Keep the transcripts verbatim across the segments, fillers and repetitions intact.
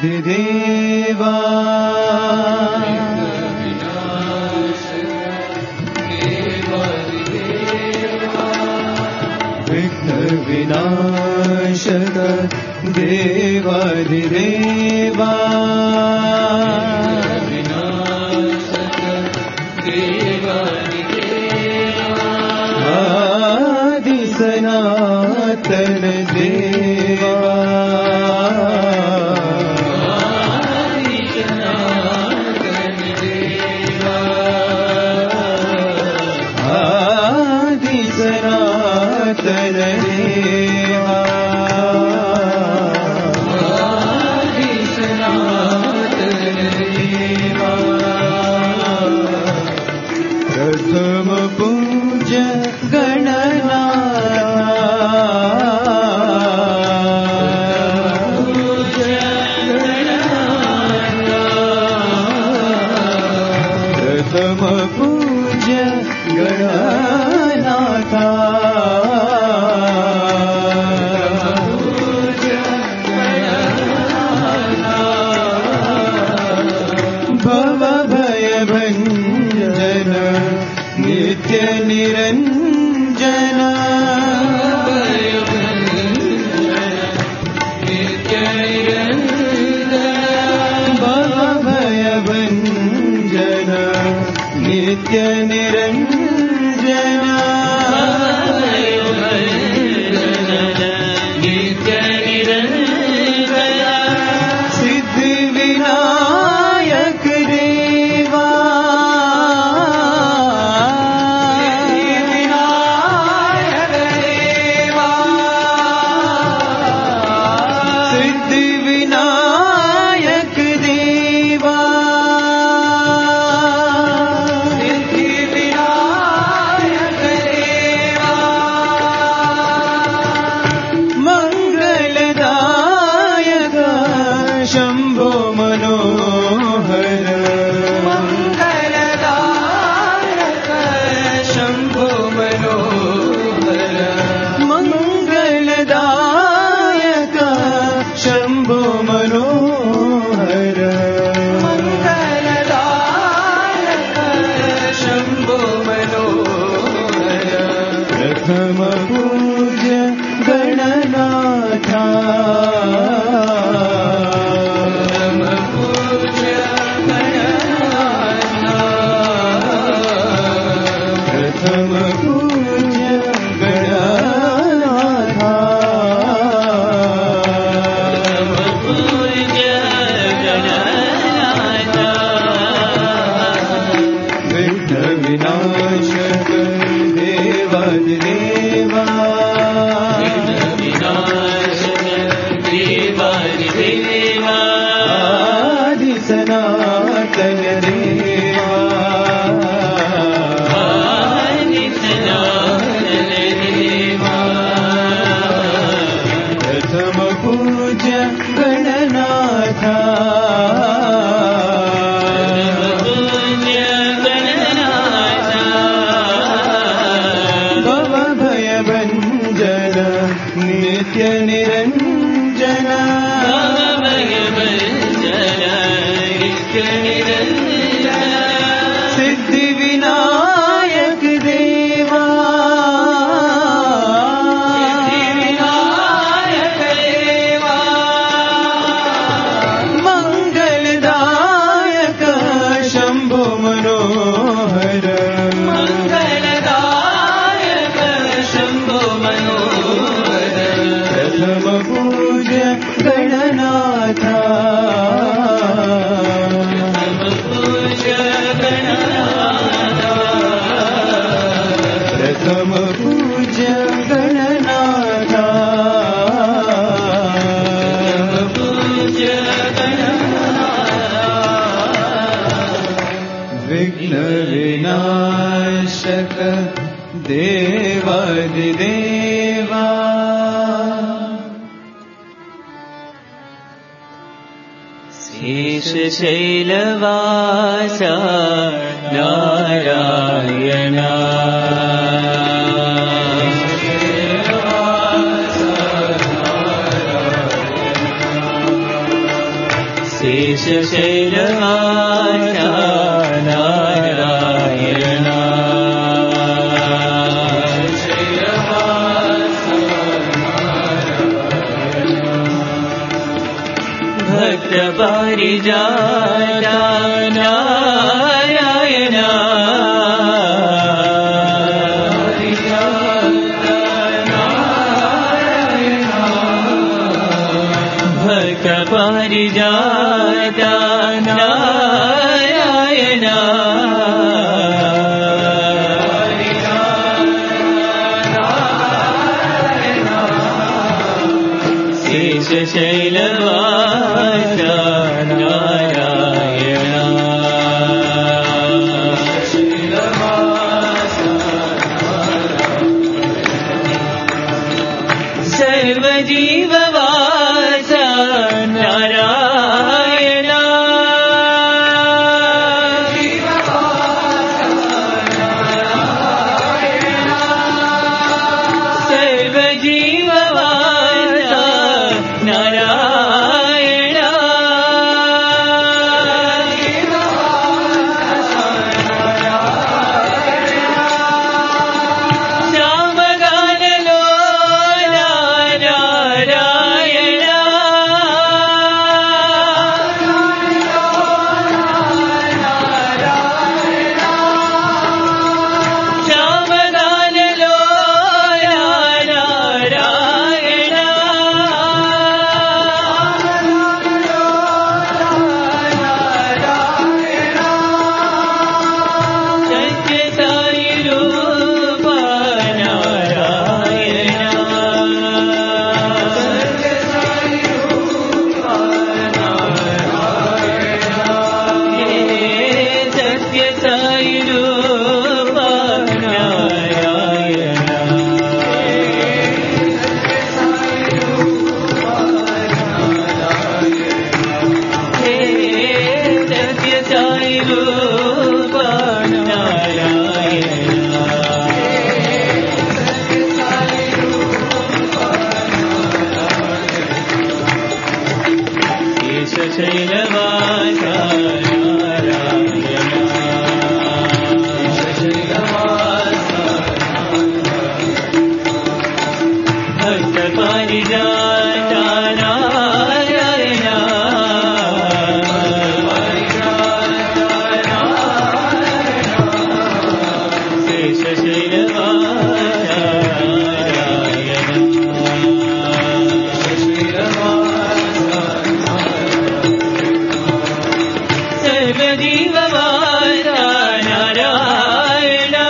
देवाधिदेवा विघ्न विनाशक देवाधिदेवा आदि सनातन देवा आदि सनातन देवा आदि सनातन देवा प्रथम पूज्य गणनाथ प्रथम पूज्य गणनाथ भव भय भंजन नित्य निरंजन भव भय भंजन नित्य निरंजन सिद्धि विनायक देवा सिद्धि विनायक देवा सिद्धि विनायक देवा मंगलदायक शंभो मनोहर मंगलदायक शंभो मनोहर मंगलदायक शंभो मनोहर मंगलदायक शंभो मनोहर प्रथम पूज्य गणनाथ प्रथम पूज्य गणनाथ प्रथम पूज्य गणनाथ विघ्न विनाशक देवाधिदेवा आदि सनातन देवा प्रथम पूज्य गणनाथ भव भय भंजन नित्य निरंजन सिद्धि विनायक देवा मंगलदायक शंभो मनोहर मंगलदायक शंभो मनोहर प्रथम पूज्य गणनाथ प्रथम पूज्य गणनाथ विघ्न विनाशक देवाधिदेवा शेषशैलवास नारायण శేషశైలవాస నారాయణ భక్త పారిజాత నారాయణ భక్త పారిజాత నారాయణ శేషశైలవాస నారాయణ సర్వజీవవాస నారాయణ సర్వజీవవాస నారాయణ శ్యామగానలో నారాయణ శ్యామగానలో నారాయణ సత్య సాయి రూప నారాయణ సత్య సాయి రూప నారాయణ సత్య సాయి రూప నారాయణ శేషశైలవాస భక్త పారిజాత నారాయణ శేషశైలవాస సర్వజీవవాస నారాయణ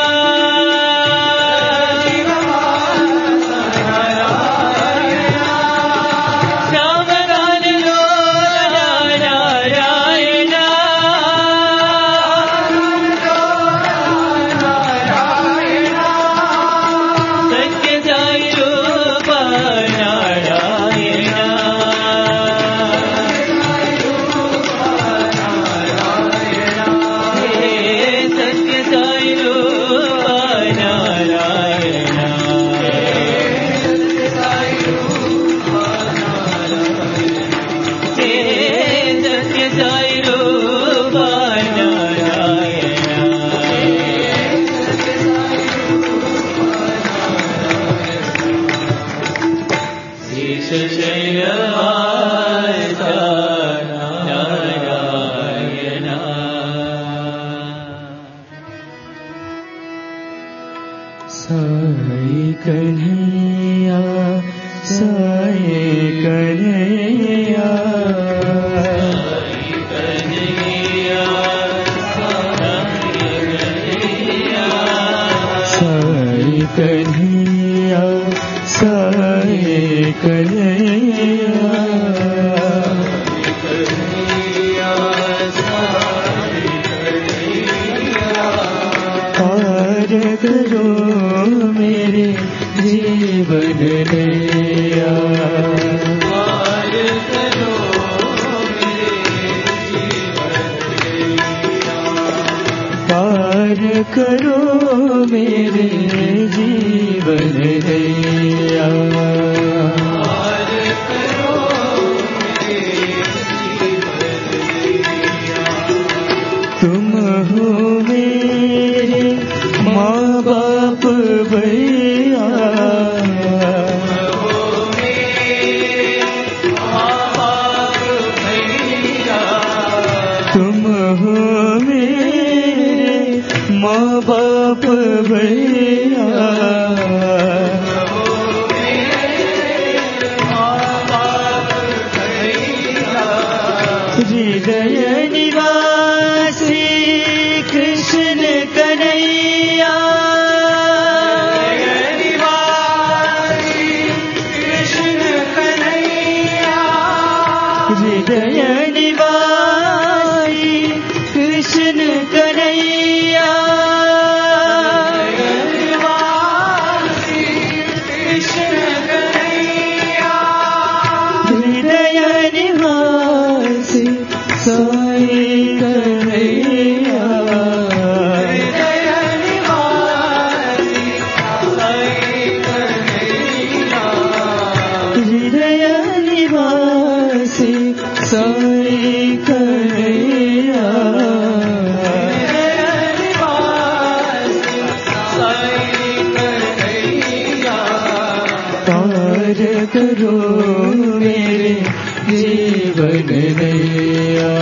శ్యామగానలో నారాయణ సత్య సాయి రూప నారాయణ సత్య సాయి రూప నారాయణ సత్య సాయి రూప నారాయణ శేషశైలవాస నారాయణ साई कन्हैया साई कन्हैया साई कन्हैया साई कन्हैया पार करो मेरे जीवन नैया पार करो मेरे जीवन नैया माँ बाप भैया हृदय निवासी कृष्ण कन्हैया हृदय निवासी कृष्ण कन्हैया हृदय निवासी साई कन्हैया हृदय निवासी साई कन्हैया पार करो मेरे जीवन नैया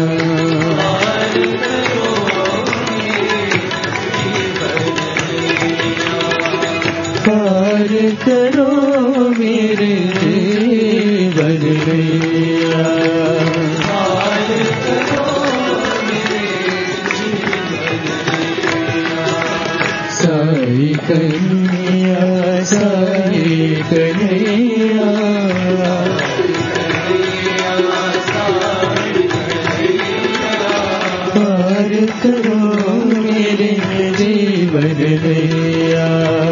पार करो मेरे जीवन नैया साई कन्हैया साई कन्हैया पार करो मेरे जीवन नैया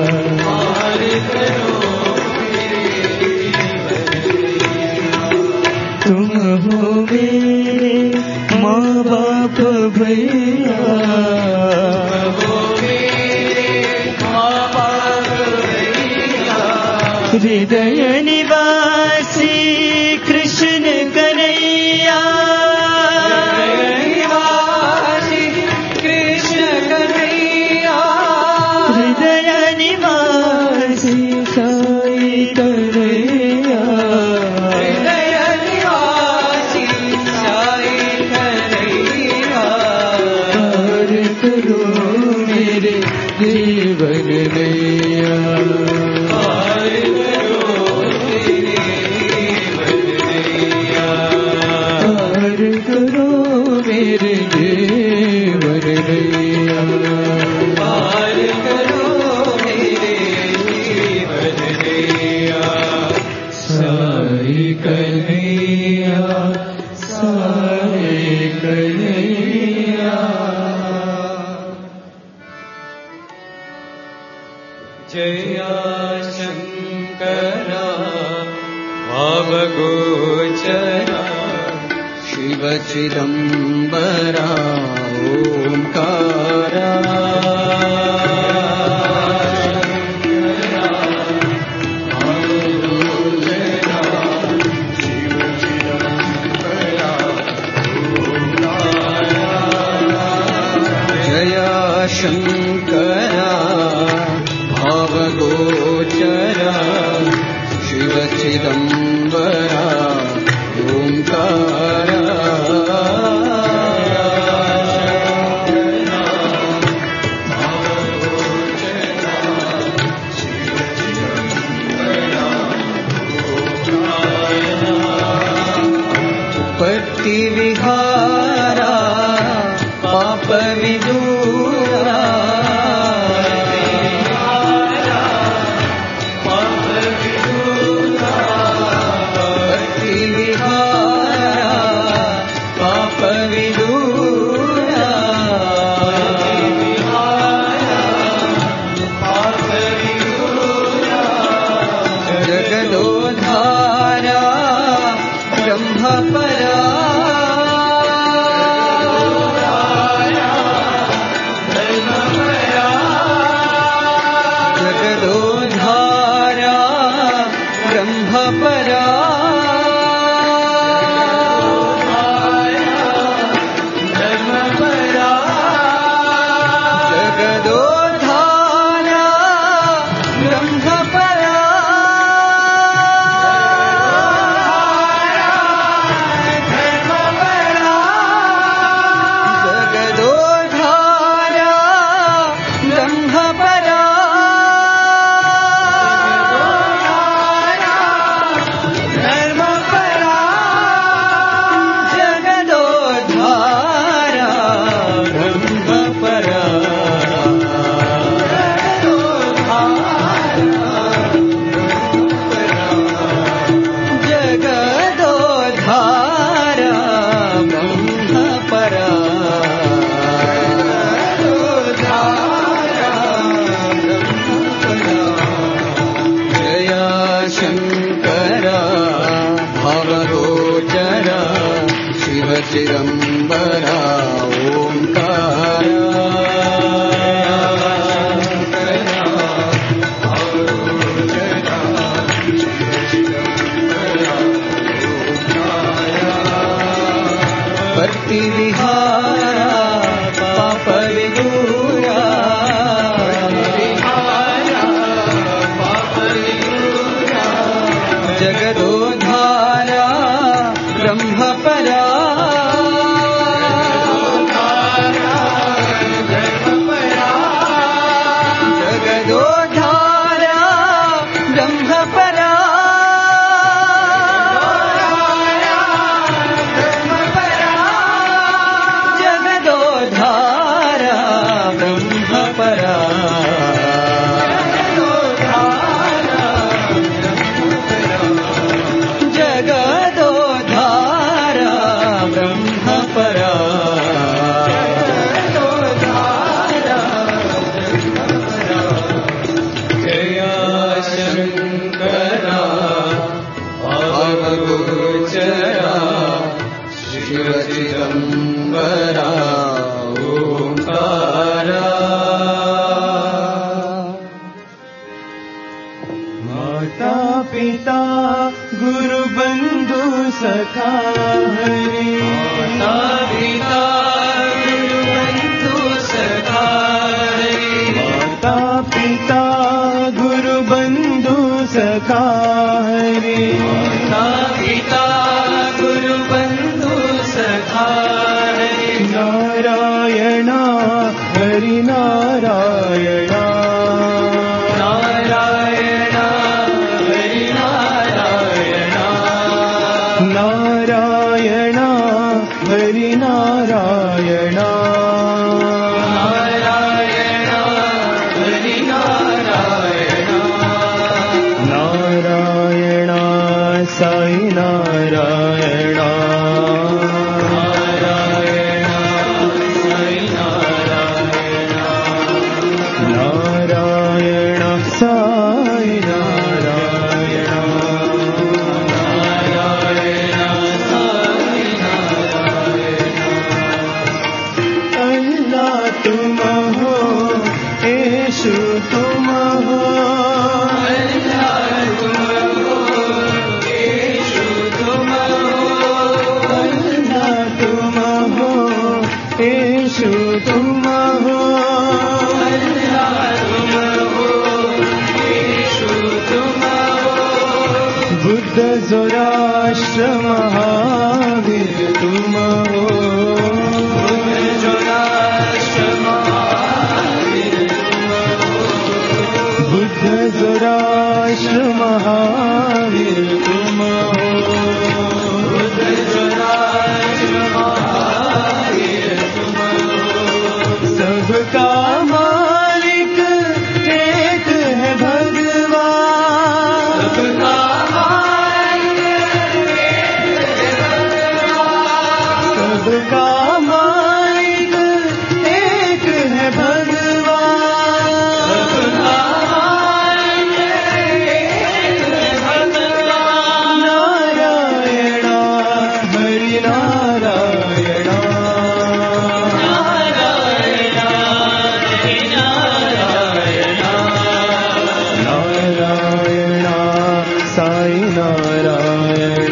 तुम हो मेरे माँ बाप भैया हृदय निवासी कृष्ण कन्हैया हृदय निवासी साई कन्हैया पार करो मेरे जीवन नैया पार करो मेरे जीवन नैया साई कन्हैया साई कन्हैया जया शंकरा भावगोचरा शिव चिदंबरा ओंकारा जया शंकरा भावगोचरा शिव चिदंबरा ओंकारा पट्टि विहारा पाप विदूरा पट्टि विहारा पाप विदूरा जगदोद्धारा ब्रह्मपरा सखा हरि माता पिता गुरु बंधु सखा हरि माता पिता गुरु बंधु सखा हरि माता पिता गुरु बंधु सखा हरि नारायण हरि नारायण नारायण हरि नारायण नारायण हरि नारायण नारायण हरि नारायण नारायण साई नारायण नारायण साई नारायण नारायण साई नारायण नारायण साई नारायण अल्लाह तुम हो येशु तुम हो अल्लाह तुम हो येशु तुम हो अल्लाह तुम हो येशु तुम हो अल्लाह तुम हो येशु तुम हो बुद्ध ज़ोराष्ट्र महावीर तुम हो बुद्ध ज़ोराष्ट्र महावीर तुम हो बुद्ध ज़ोराष्ट्र महावीर तुम हो बुद्ध ज़ोराष्ट्र महावीर तुम हो सबका मालिक एक है भगवान सबका सबका मालिक एक है भगवान सबका मालिक एक है भगवान नारायण हरि नारायण नारायण हरि नारायण नारायण साई नारायण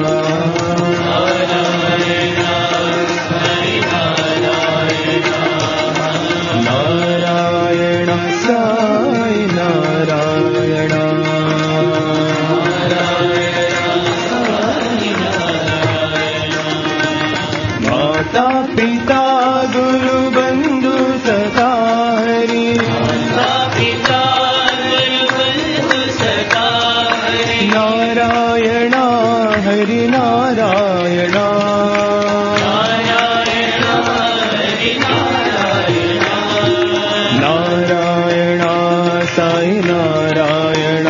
नारायण साई नारायण माता पिता गुरु बंधु सखा हरि माता पिता गुरु बंधु सखा हरि नारायण हरि नारायण नारायण हरि नारायण नारायण साई नारायण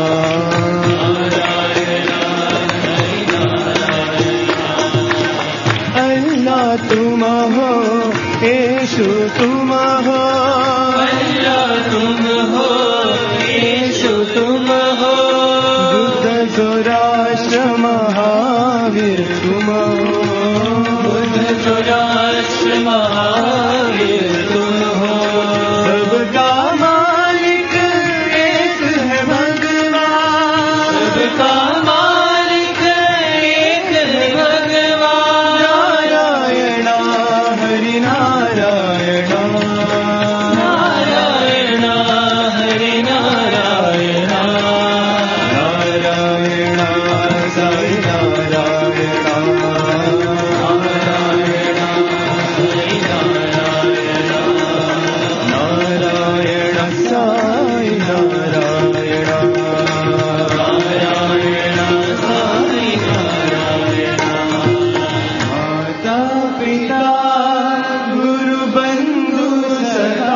नारायण हरि नारायण अल्लाह तुम हो येशु तुम हो अल्लाह तुम हो येशु तुम हो बुद्ध ज़ोराष्ट्र महावीर तुम हो बुद्ध ज़ोराष्ट्र महावीर तुम हो सबका मालिक एक है भगवान सबका मालिक एक है भगवान नारायण हरि नारायण नारायण हरि नारायण नारायण साई नारायण नारायण हरि नारायण नारायण साई नारायण नारायण साई नारायण माता पिता गुरु बंधु सखा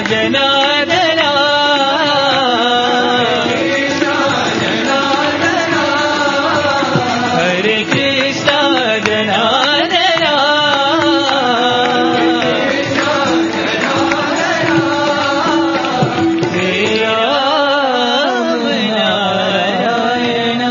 జనార్దనా హరే కృష్ణ జనార్దనా శ్రీరామ నారాయణ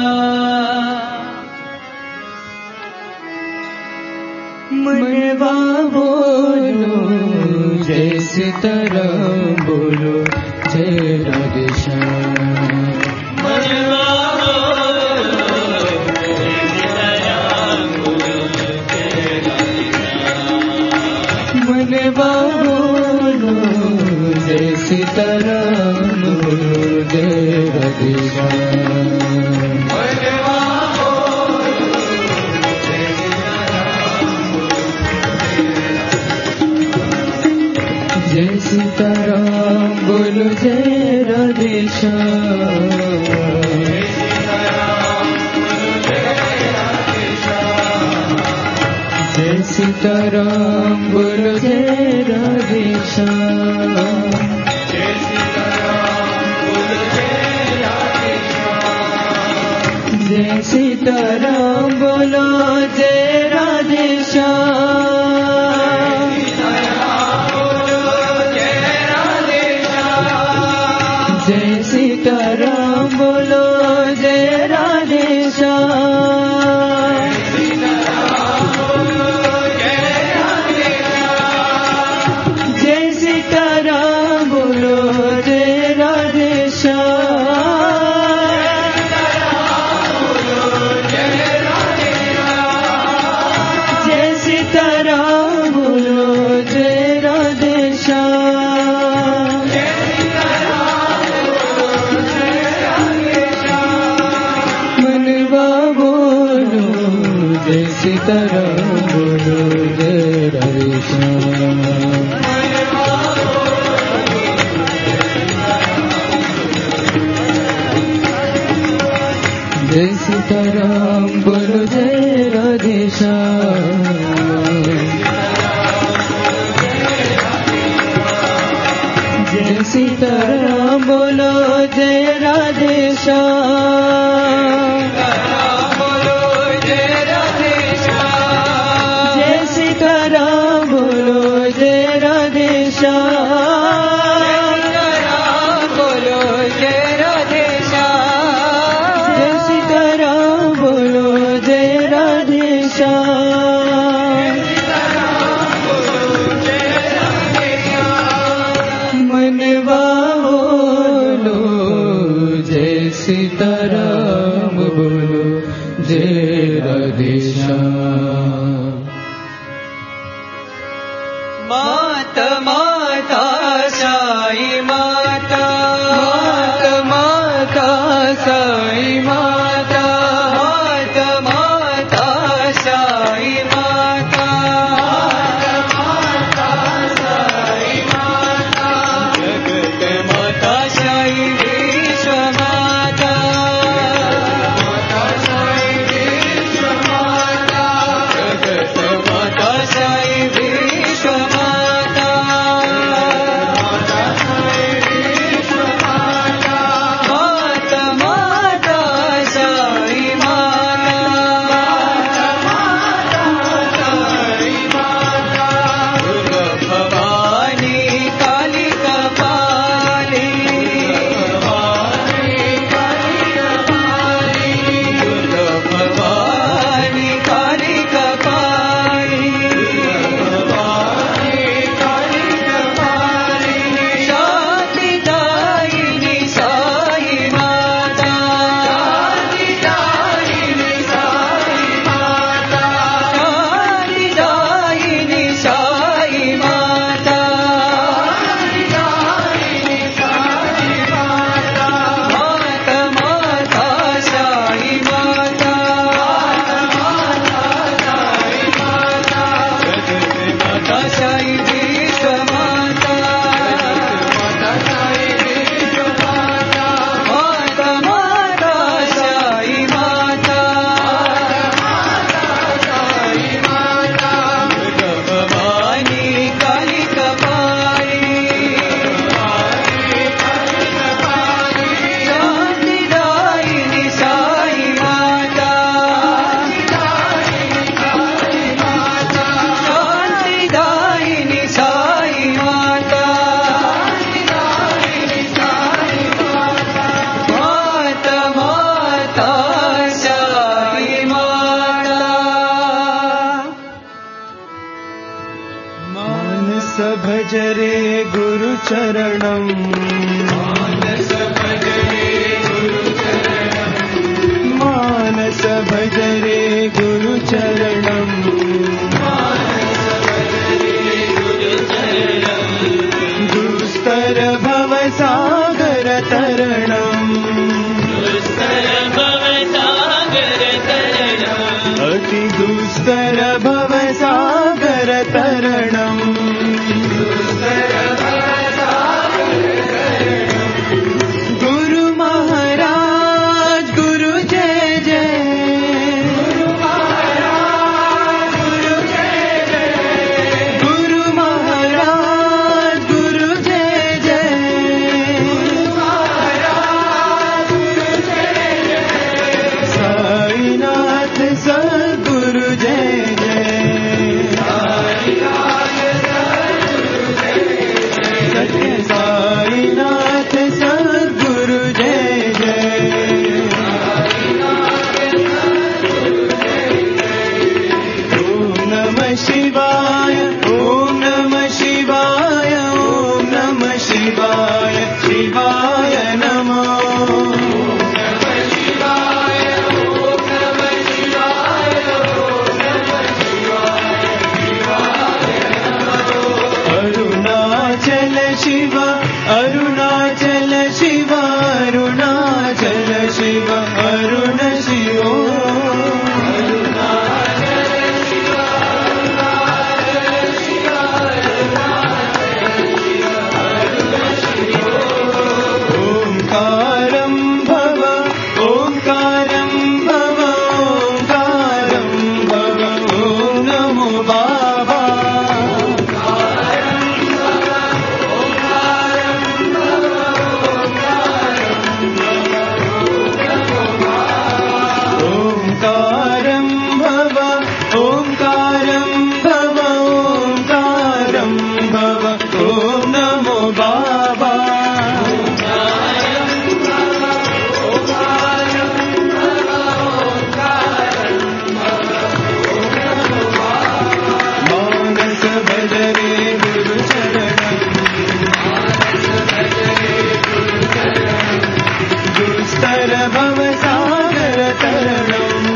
मनवा बोलो जय सीताराम बोलो जय राधे श्याम मनवा बोलो जय सीताराम बोलो जय राधे श्याम मनवा बोलो जय सीताराम बोलो जय राधे श्याम जय सीताराम बोलो जय राधे श्याम जय सीताराम बोलो जय राधे श्याम जय सीताराम बोलो जय राधे श्याम जय सीताराम बोलो जय राधे श्याम जय सीताराम बोलो जय राधे श्याम जय सीताराम बोलो जय राधे श्याम मनवा बोलो जय सीताराम बोलो जय राधे श्याम जय सीताराम बोलो जय राधे श्याम जय सीताराम बोलो जय राधे श्याम जय सीताराम बोलो जय राधे श्याम बोलो जय राधे श्याम जय सीताराम बोलो जय राधे श्याम मनवा बोलो जय सीताराम चरणम् मानस भजरे गुरु चरणम् मानस भजरे गुरु चरणम् दुस्तर भव सागर तरणम् दुस्तर भव सागर तरणम् अति दुस्तर भव सागर तरणम् दुस्तर भव सागर तरणम् गुरु महाराज गुरु जय जय गुरु महाराज गुरु जय जय गुरु महाराज गुरु जय जय गुरु महाराज गुरु जय जय साईनाथ सद्गुरु जय जय सत्य साईनाथ सद्गुरु जय जय ओम नमः शिवाय ओम नमः शिवाय ओम नमः शिवाय शिवाय नमः अरुणाचल शिव अरुणाचल शिव अरुणाचल शिव अरुण शिवो ओंकारं भव ओंकारं भव ओंकारं भव ओम नमो बाबा ओंकारं भव ओंकारं भव ओंकारं भव ओम नमो बाबा मानस भजरे गुरु चरणम् दुस्तर भव सागर तरणम्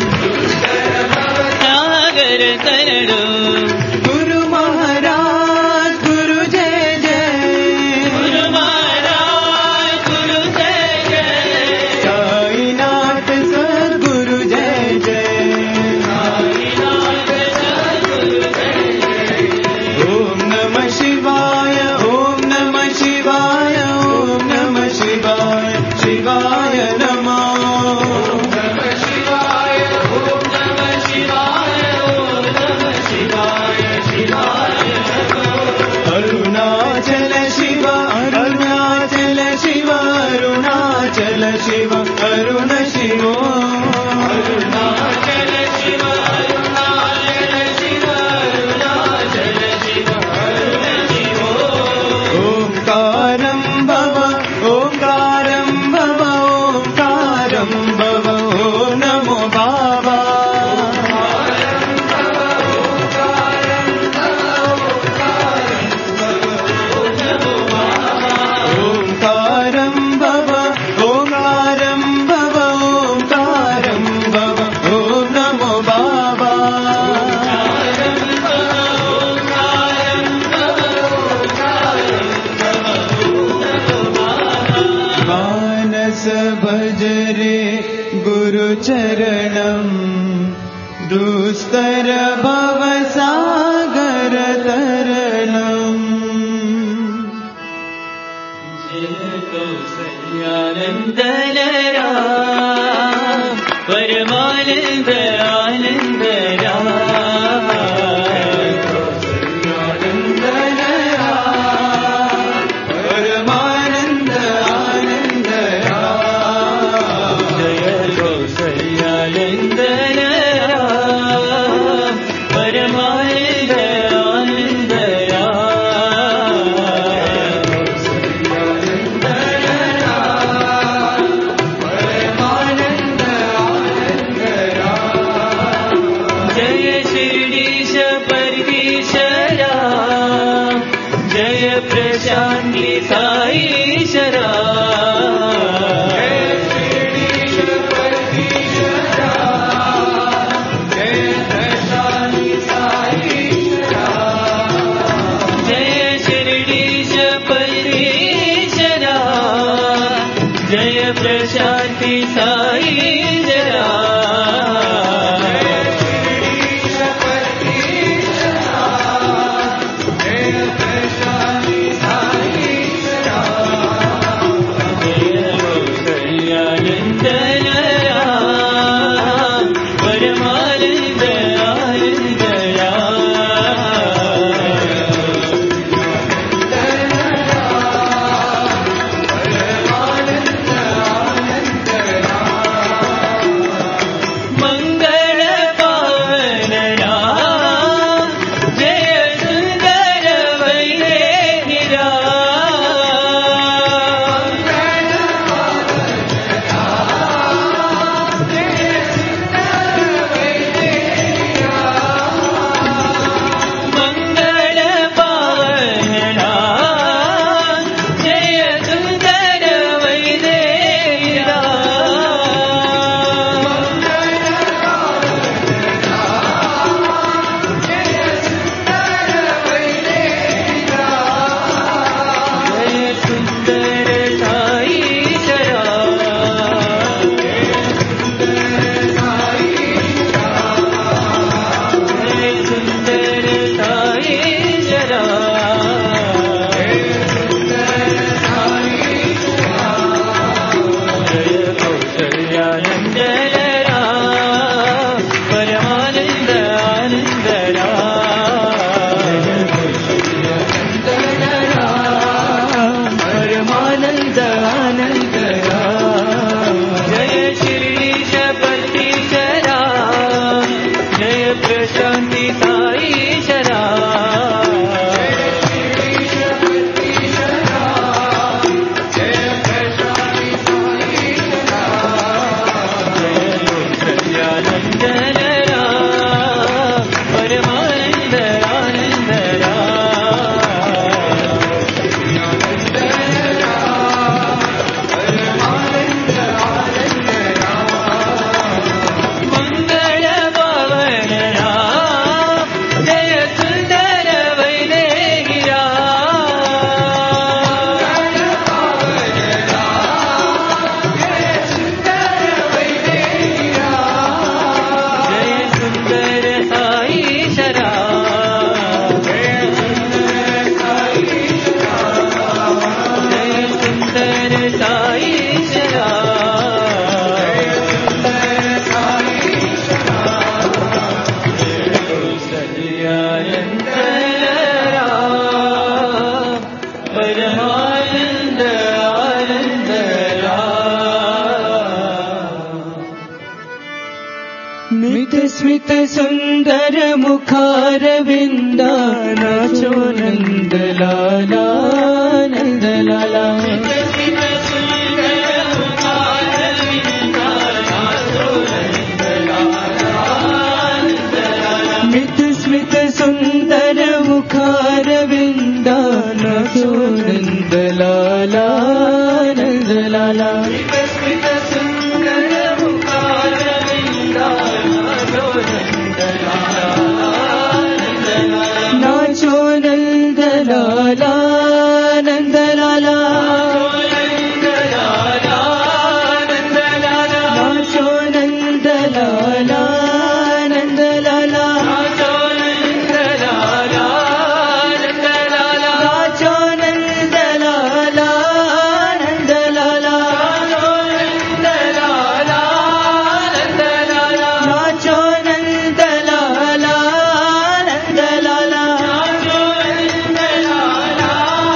सागर तरणम् गुरु महाराज गुरु जय जय गुरु महाराज गुरु जय जय साईनाथ सद्गुरु जय जय साईनाथ सद्गुरु जय जय ओम नमः शिवाय ओम नमः शिवाय ओम नमः शिवाय शिवाय नमः ओम नमः शिवाय ओम नमः शिवाय ओम नमः शिवाय शिवाय नमः अरुणाचल शिव अरुणाचल शिव अरुणाचल शिव अरुण शिवो अरुणाचल शिव अरुणाचल शिव अरुणाचल शिव अरुण शिवो ओंकारं भव ओंकारं भव ओंकारं भव ओम नमो बाबा ओंकारं भव ओंकारं भव ओंकारं भव ओम नमो बाबा मानस भजरे गुरु चरणम् दुस्तर भव सागर तरणम् कौसल्यानन्दरा परमानन्द आनन्दरा कौसल्यानन्दरा परमानन्द आनन्दरा जय कौसल्यानन्दरा परमानन्द आनन्दरा परमानन्द आनन्दरा साई शरा जय प्रशांति साई जरा स्मित सुंदर मुखार विंदा नाचो नंद लाला नंद लाला मित स्मित सुंदर मुखार विंदा नाचो नंद लाला नंद लाला नाचो नंद लाला नंद लाला नाचो नंद लाला नंद लाला नाचो नंद लाला नाचो नंद लाला नंद लाला नाचो नंद लाला नंद लाला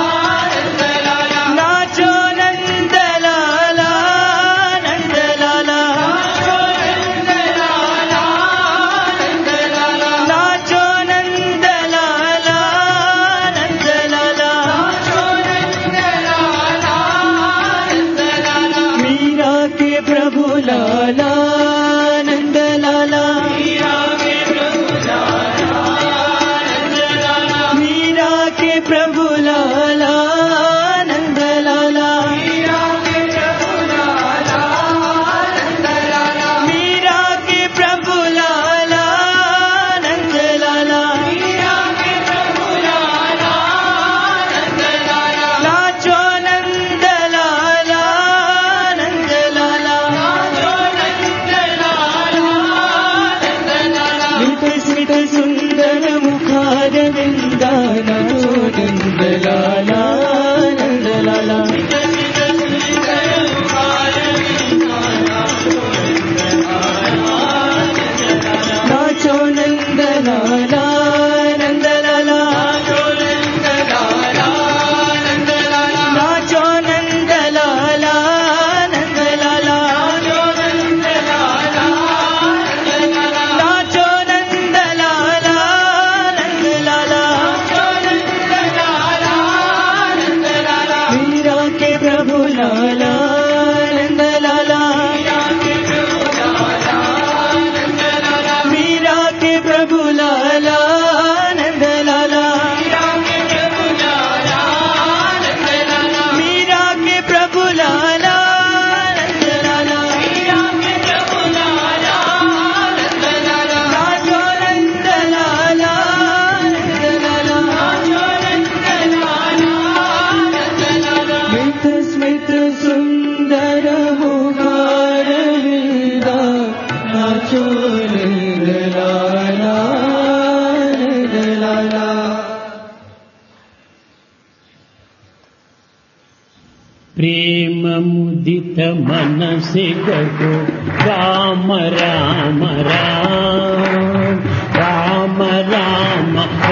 प्रेम मुदित मन से कहो राम राम राम राम राम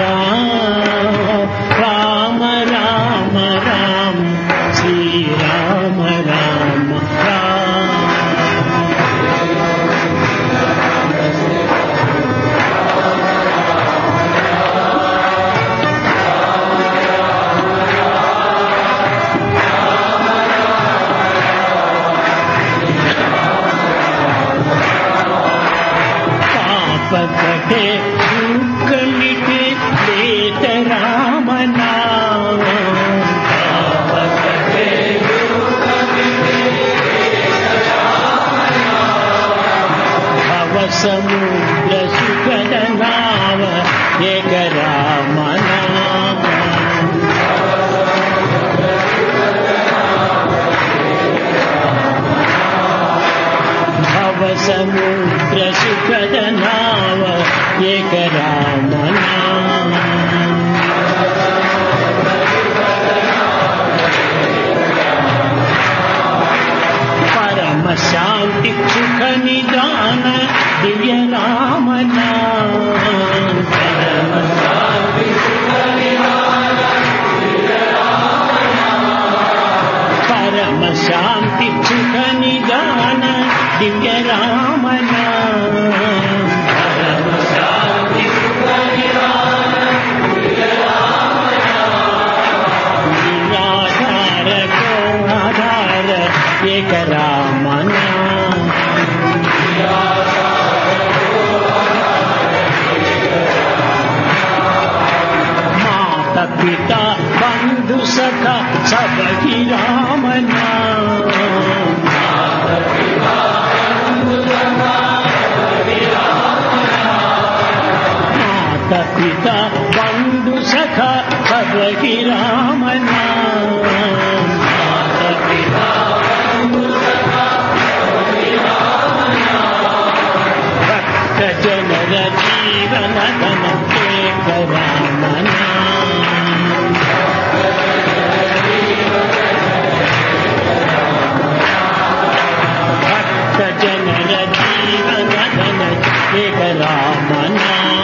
राम राम राम राम श्री राम राम राम। कटे दुख मिटे लेत राम नाम कटे दुख मिटे लेत राम नाम भव समुद्र सुखद नाव एक राम नाम भव समुद्र सुखद नाव एक राम नाम। परम शांति सुख निदान दिव्य राम नाम परम शांति सुख निदान दिव्य राम नाम परम शांति सुख निदान दिव्य राम नाम परम शांति सुख निदान दिव्य राम नाम निराधार को आधार एक राम नाम माता पिता बंधु सखा सब ही राम नाम माता पिता बंधु सखा सब ही राम नाम माता पिता बंधु सखा सब ही राम नाम भक्त जनर जीवन धन एक राम नाम भक्त जनर जीवन धन एक राम नाम।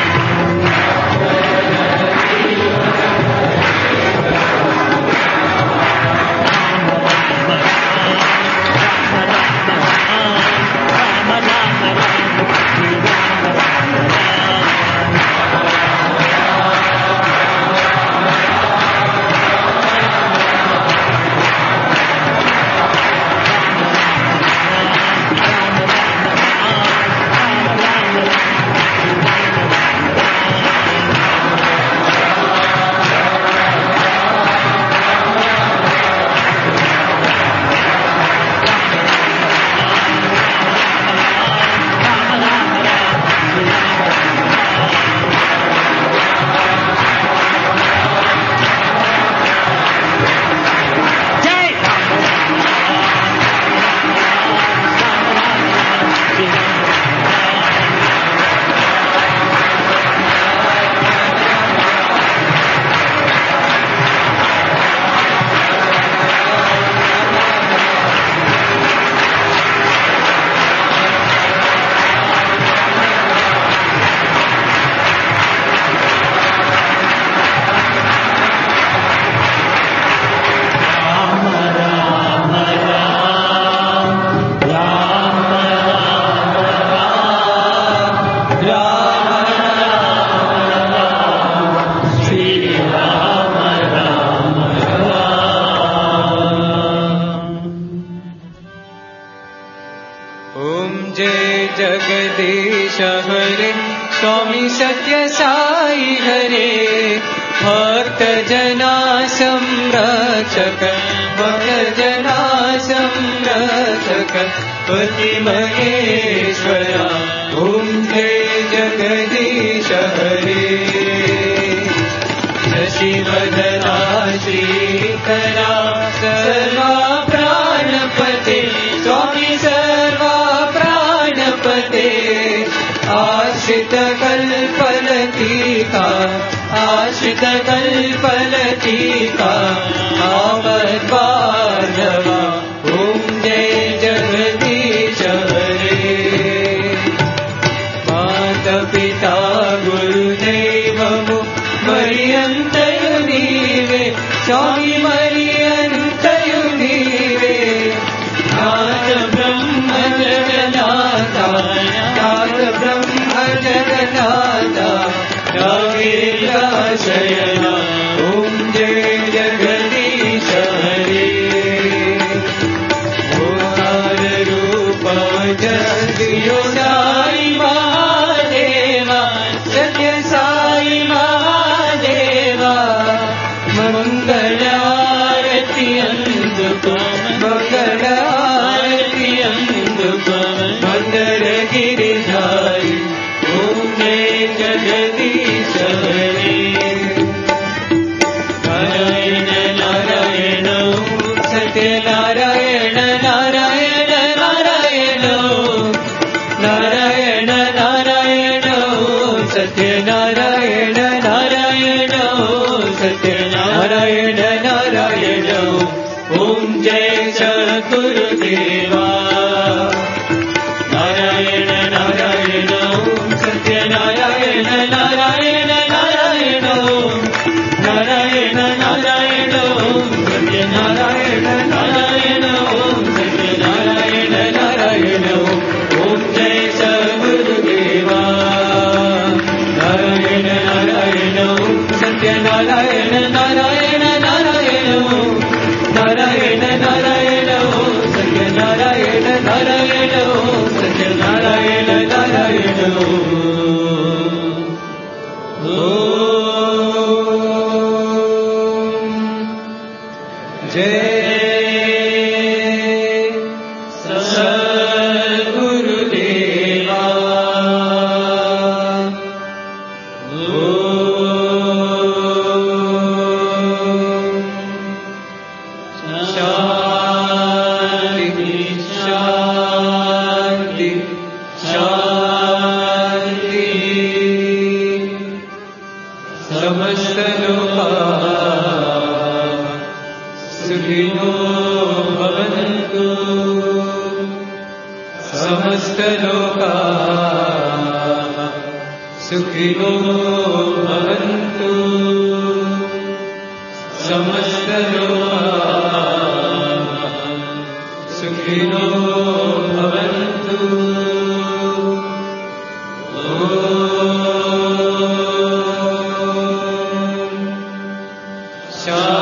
जगदीश हरे स्वामी सत्य साई हरे भक्त जना संरक्षक भक्त जना संरक्षक पति महेश्वरा ओम जय जगदीश हरे शशिवदना श्रीकरा सर्वा प्राणपते स्वामी सर्वा प्राणपते आश्रित कल्पलतिका आश्रित कल्पलतिका आवद्बाध श्रीयो साई महादेवा सत्य साई महादेवा मंगल आरती अंदुको मंगल आरती अंदुको मंदर गिरिधारी ओम जय जगदीश हरे नारायण नारायण सत्य नारायण नारायण नारायण नारायण नारायण सत्य नारायण नारायण सत्य नारायण नारायण ओम जय सद्गुरुदेवा नारायण नारायण सत्य नारायण नारायण नारायण नारायण नारायण सत्य नारायण नारायण सत्य नारायण नारायण ओम जय सद्गुरुदेवा नारायण नारायण सत्य नारायण नारायण नारायण नारायण नारायण सत्य नारायण नारायण सत्य नारायण नारायण जय सद्गुरुदेवा शांति शांति शांति समस्त लोकाः सुखिनो भवन्तु समस्त लोकाः सुखिनो भवन्तु समस्त लोकाः सुखिनो भवन्तु ओम